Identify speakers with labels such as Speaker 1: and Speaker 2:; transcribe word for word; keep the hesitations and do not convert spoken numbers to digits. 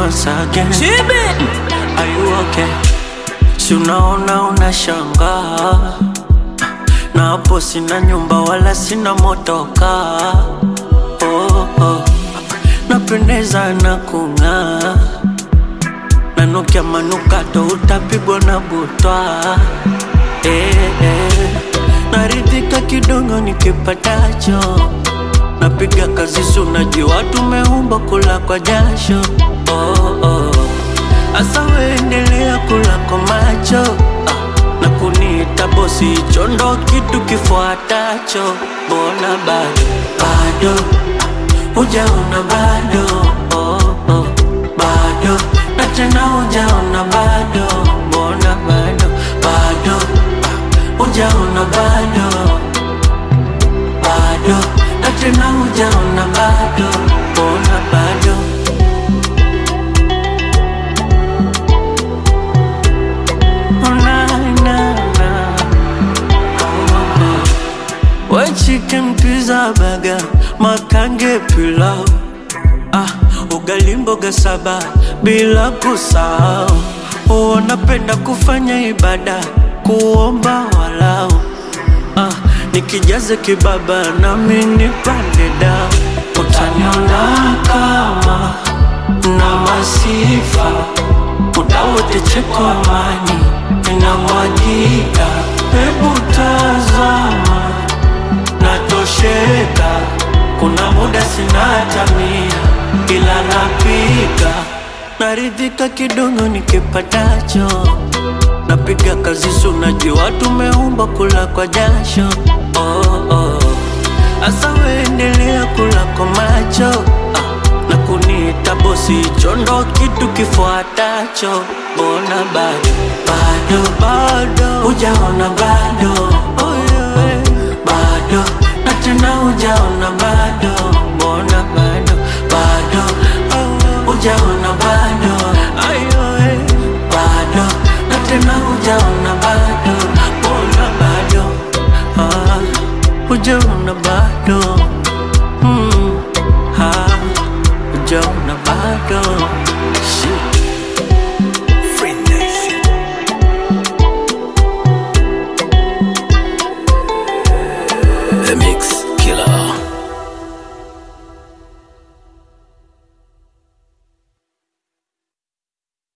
Speaker 1: once again. Are you okay? Si unaona unashangaa, na hapo sina nyumba wala sina motoka. Oh, oh. Napendeza na kung'aa, nanukia manukato utapigwa na butwa. Eh, eh. Naridhika kidogo nikipatacho, napiga kazi sunajua tumeumba kula kwa jasho. Oh, oh. Asa weendelea kula kwa macho, ah, na kuniita bosi chondo kitu kifuatacho. Bona bado, bado, hujaona bado. Oh, oh. Bado, na tena hujaona bado. Bona bado, bado, ah, hujaona bado. Bado, na tena hujaona bado. Bona bado. White chicken, pizza, burger, makange, pilau, ah, ugali mboga saba bila kusahau. Wanapenda kufanya ibada, kuomba walau, ah, nikijaze kibaba nami nipande dao. Utaniona kama na masifa, muda wote cheko amani inamwagika. Hebu tazama, natosheka, kuna muda sina hata mia, ila napika. Naridhika kidogo nikipatacho, napiga kazi sunajua tumeumba kula kwa jasho. Oh, oh. Asa weendelea kula kwa macho, ah, na kuniita bosi chondo kitu kifuatacho. Bona bado, bado, bado, hujaona bado. Oh, yeah. Bado, na tena hujaona bado. Bona bado, bado, hujaona